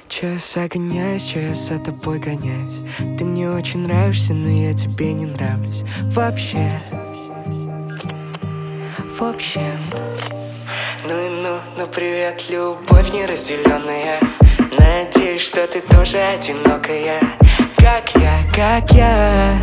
Че я загоняюсь, че я за тобой гоняюсь. Ты мне очень нравишься, но я тебе не нравлюсь. Вообще. В общем. Ну и ну привет, любовь неразделенная. Надеюсь, что ты тоже одинокая. Как я.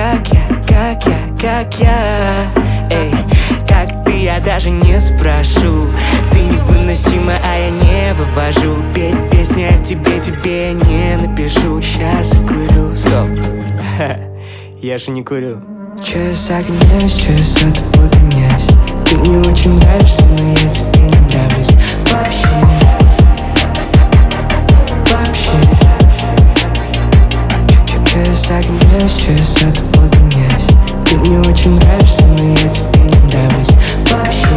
Эй, как ты, я даже не спрошу. Ты невыносима, а я не вывожу. Петь песни о тебе не напишу. Сейчас закурю, стоп. Я же не курю. Че я загоняюсь, че я за тобой гоняюсь. Ты мне очень нравишься, но я тебе не нравлюсь. Вообще. Че я загоняюсь, че я за тобой гоняюсь. Ты мне очень нравишься, но я тебе не нравлюсь. Вообще.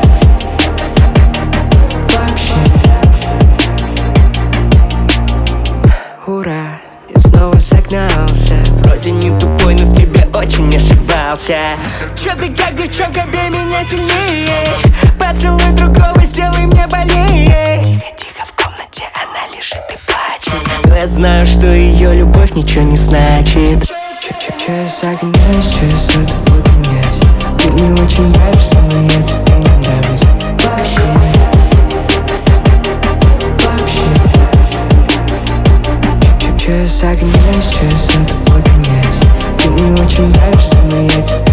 Ура, я снова загнался. Вроде не тупой, но в тебе очень ошибался. Чё ты как девчонка, бей меня сильнее. Поцелуй другого, сделай мне больнее. Тихо, в комнате она лежит и плачет. Но я знаю, что ее любовь ничего не значит. Че я загоняюсь, че я за тобой гоняюсь. Ты мне очень нравишься, но я тебе не нравлюсь. Вообще. Че я загоняюсь, че я за тобой гоняюсь. Ты мне очень нравишься, но я тебе